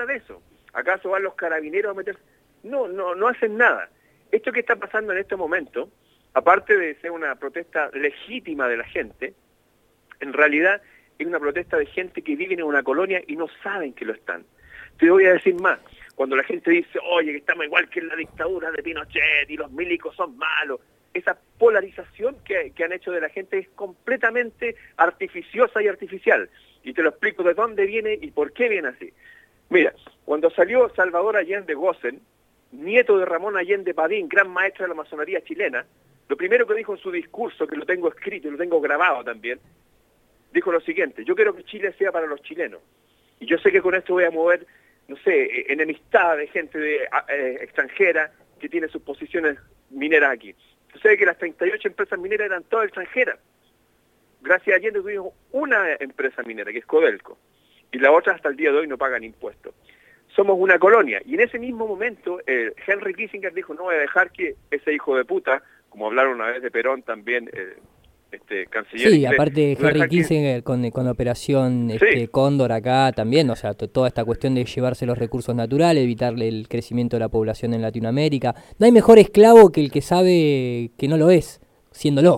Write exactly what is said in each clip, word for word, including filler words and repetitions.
nada de eso. ¿Acaso van los carabineros a meterse? No, no, no hacen nada. Esto que está pasando en este momento, aparte de ser una protesta legítima de la gente, en realidad es una protesta de gente que vive en una colonia y no saben que lo están. Te voy a decir más, cuando la gente dice, oye, que estamos igual que en la dictadura de Pinochet y los milicos son malos, esa polarización que, que han hecho de la gente es completamente artificiosa y artificial. Y te lo explico de dónde viene y por qué viene así. Mira, cuando salió Salvador Allende Gossen, nieto de Ramón Allende Padín, gran maestro de la masonería chilena, lo primero que dijo en su discurso, que lo tengo escrito y lo tengo grabado también, dijo lo siguiente: yo quiero que Chile sea para los chilenos. Y yo sé que con esto voy a mover, no sé, enemistad de gente de, eh, extranjera que tiene sus posiciones mineras aquí. Yo sé que las treinta y ocho empresas mineras eran todas extranjeras. Gracias a Allende tuvimos una empresa minera, que es Codelco, y la otra hasta el día de hoy no pagan impuestos. Somos una colonia. Y en ese mismo momento, eh, Henry Kissinger dijo, no voy a dejar que ese hijo de puta, como hablaron una vez de Perón también, eh, este canciller... Sí, inglés, aparte no Henry que... Kissinger con, con la operación este, sí. Cóndor acá también, o sea, toda esta cuestión de llevarse los recursos naturales, evitarle el crecimiento de la población en Latinoamérica. No hay mejor esclavo que el que sabe que no lo es, siéndolo.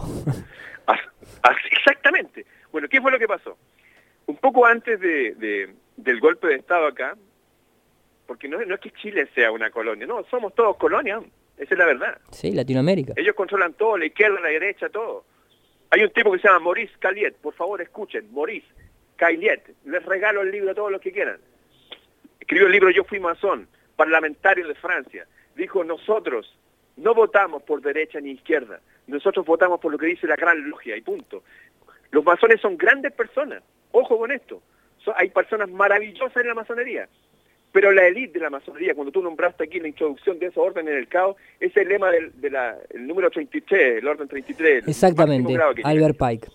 Exactamente. Bueno, ¿qué fue lo que pasó? Un poco antes de, de, del golpe de Estado acá, porque no, no es que Chile sea una colonia, no, somos todos colonias, esa es la verdad. Sí, Latinoamérica. Ellos controlan todo, la izquierda, la derecha, todo. Hay un tipo que se llama Maurice Caliet, por favor escuchen, Maurice Caliet, les regalo el libro a todos los que quieran. Escribió el libro Yo fui masón, parlamentario de Francia. Dijo, nosotros no votamos por derecha ni izquierda, nosotros votamos por lo que dice la gran logia y punto. Los masones son grandes personas, ojo con esto, son, hay personas maravillosas en la masonería, pero la élite de la masonería, cuando tú nombraste aquí la introducción de ese orden en el caos, es el lema del de la, el número treinta y tres, el orden treinta y tres. Exactamente, Albert Pike.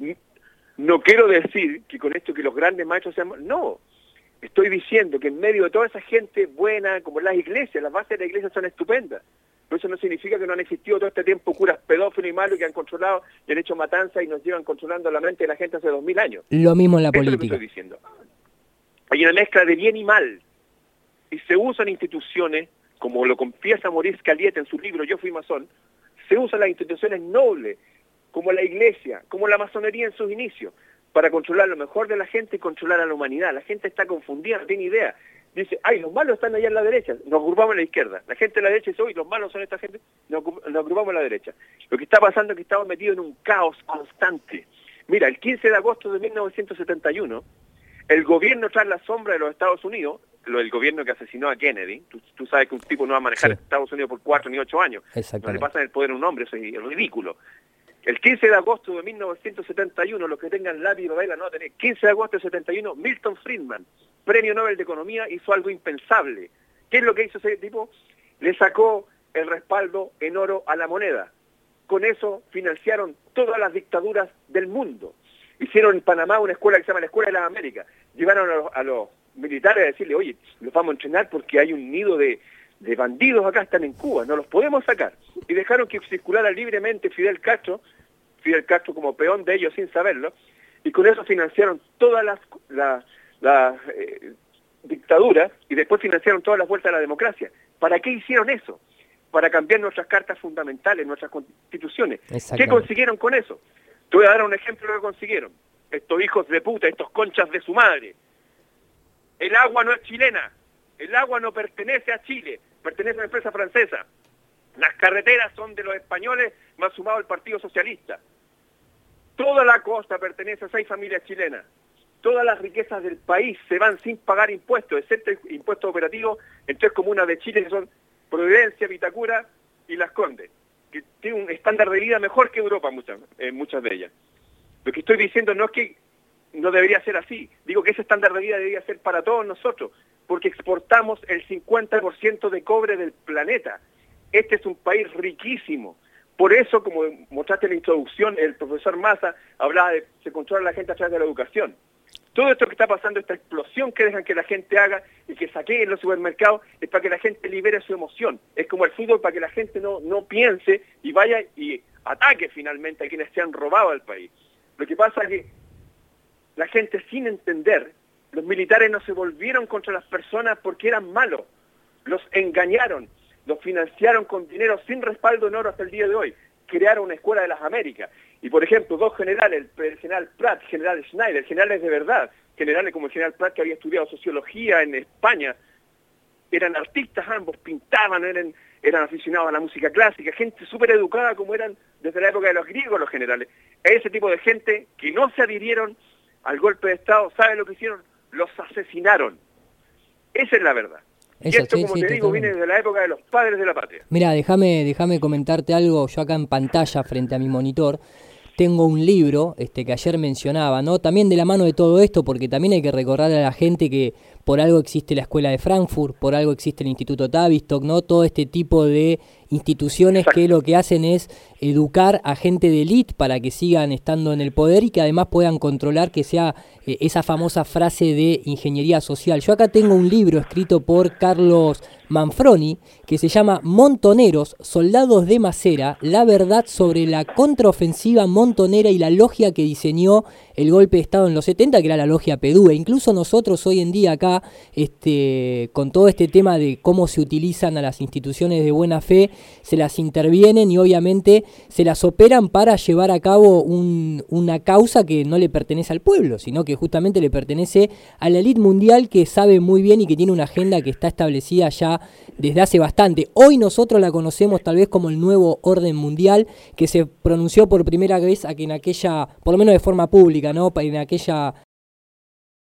No quiero decir que con esto que los grandes maestros sean... No, estoy diciendo que en medio de toda esa gente buena, como las iglesias, las bases de la iglesia son estupendas. Pero eso no significa que no han existido todo este tiempo curas pedófilos y malos que han controlado y han hecho matanzas y nos llevan controlando la mente de la gente hace dos mil años. Lo mismo en la eso política. Es lo que estoy diciendo. Hay una mezcla de bien y mal. Y se usan instituciones, como lo confiesa Maurice Caliet en su libro Yo fui masón, se usan las instituciones nobles, como la iglesia, como la masonería en sus inicios, para controlar lo mejor de la gente y controlar a la humanidad. La gente está confundida, no tiene idea. Dice, ay, los malos están allá en la derecha, nos agrupamos en la izquierda. La gente de la derecha dice, uy, los malos son esta gente, nos, nos agrupamos en la derecha. Lo que está pasando es que estamos metidos en un caos constante. Mira, el quince de agosto de mil novecientos setenta y uno, el gobierno tras la sombra de los Estados Unidos, lo del gobierno que asesinó a Kennedy, tú, tú sabes que un tipo no va a manejar sí. Estados Unidos por cuatro ni ocho años, no le pasan el poder a un hombre, eso es ridículo. El quince de agosto de mil novecientos setenta y uno, los que tengan lápiz y papel la no tener, quince de agosto de setenta y uno, Milton Friedman, premio Nobel de Economía, hizo algo impensable. ¿Qué es lo que hizo ese tipo? Le sacó el respaldo en oro a la moneda. Con eso financiaron todas las dictaduras del mundo. Hicieron en Panamá una escuela que se llama la Escuela de las Américas. Llevaron a los, a los militares a decirle, oye, los vamos a entrenar porque hay un nido de, de bandidos acá, están en Cuba, no los podemos sacar. Y dejaron que circulara libremente Fidel Castro, Fidel Castro como peón de ellos sin saberlo, y con eso financiaron todas las, las, las eh, dictaduras y después financiaron todas las vueltas a la democracia. ¿Para qué hicieron eso? Para cambiar nuestras cartas fundamentales, nuestras constituciones. ¿Qué consiguieron con eso? Te voy a dar un ejemplo de lo que consiguieron. Estos hijos de puta, estos conchas de su madre. El agua no es chilena. El agua no pertenece a Chile. Pertenece a una empresa francesa. Las carreteras son de los españoles, más sumado el Partido Socialista. Toda la costa pertenece a seis familias chilenas. Todas las riquezas del país se van sin pagar impuestos, excepto impuestos operativos en tres comunas de Chile que son Providencia, Vitacura y Las Condes, que tienen un estándar de vida mejor que Europa, muchas, eh, muchas de ellas. Lo que estoy diciendo no es que no debería ser así, digo que ese estándar de vida debería ser para todos nosotros, porque exportamos el cincuenta por ciento de cobre del planeta. Este es un país riquísimo. Por eso, como mostraste en la introducción, el profesor Massa hablaba de se controla la gente a través de la educación. Todo esto que está pasando, esta explosión que dejan que la gente haga y que saqueen los supermercados, es para que la gente libere su emoción. Es como el fútbol para que la gente no, no piense y vaya y ataque finalmente a quienes se han robado al país. Lo que pasa es que la gente sin entender Los militares no se volvieron contra las personas porque eran malos. Los engañaron, los financiaron con dinero sin respaldo en oro hasta el día de hoy. Crearon una escuela de las Américas. Y por ejemplo, dos generales, el general Pratt, el general Schneider, generales de verdad, generales como el general Pratt, que había estudiado sociología en España, eran artistas ambos, pintaban, eran, eran aficionados a la música clásica, gente súper educada como eran desde la época de los griegos los generales. Ese tipo de gente que no se adhirieron al golpe de Estado, ¿saben lo que hicieron? Los asesinaron. Esa es la verdad. Eso, y esto, sí, como sí, te digo, totalmente. viene de la época de los padres de la patria. Mira, déjame déjame comentarte algo. Yo acá en pantalla, frente a mi monitor, tengo un libro este, que ayer mencionaba, ¿no? También de la mano de todo esto, porque también hay que recordar a la gente que por algo existe la Escuela de Frankfurt, por algo existe el Instituto Tavistock, ¿no? Todo este tipo de instituciones Exacto. que lo que hacen es educar a gente de élite para que sigan estando en el poder y que además puedan controlar que sea eh, esa famosa frase de ingeniería social. Yo acá tengo un libro escrito por Carlos Manfroni que se llama Montoneros, Soldados de Macera, la verdad sobre la contraofensiva montonera y la logia que diseñó el golpe de Estado en los setenta, que era la logia P E D U E. Incluso nosotros hoy en día acá, este, con todo este tema de cómo se utilizan a las instituciones de buena fe, se las intervienen y obviamente se las operan para llevar a cabo un, una causa que no le pertenece al pueblo, sino que justamente le pertenece a la élite mundial que sabe muy bien y que tiene una agenda que está establecida ya desde hace bastante. Hoy nosotros la conocemos tal vez como el nuevo orden mundial, que se pronunció por primera vez aquí en aquella, por lo menos de forma pública, ¿no? En aquella